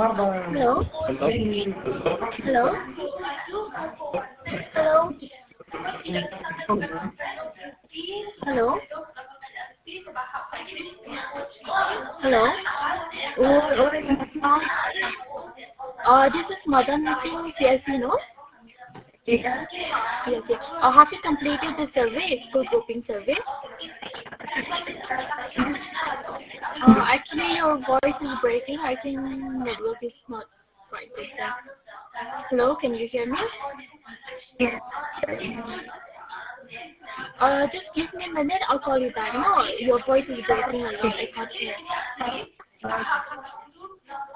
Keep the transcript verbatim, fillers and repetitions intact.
Hello? Hello? Hello? Hello? Hello? Hello? Uh, this is Madan Singh, C S C, no? Yes, yes. Uh, have you completed the survey, school grouping survey? Uh, actually, your voice is breaking. I think network is not quite good there. Hello, can you hear me? Uh, just give me a minute. I'll call you back. No, your voice is breaking a lot. I can't hear.